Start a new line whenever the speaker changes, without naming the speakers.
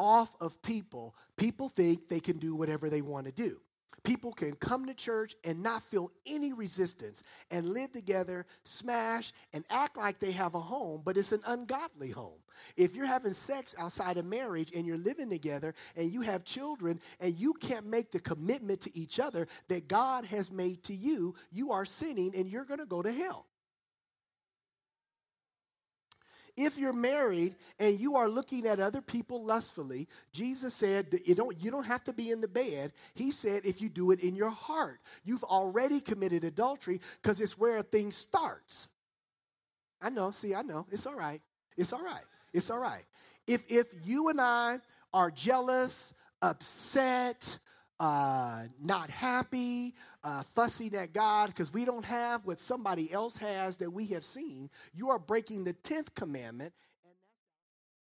off of people, people think they can do whatever they want to do. People can come to church and not feel any resistance and live together, smash, and act like they have a home, but it's an ungodly home. If you're having sex outside of marriage and you're living together and you have children and you can't make the commitment to each other that God has made to you, you are sinning and you're going to go to hell. If you're married and you are looking at other people lustfully, Jesus said that you don't have to be in the bed. He said if you do it in your heart, you've already committed adultery because it's where a thing starts. I know. It's all right. It's all right. It's all right. If you and I are jealous, upset, not happy, fussing at God because we don't have what somebody else has that we have seen, you are breaking the 10th commandment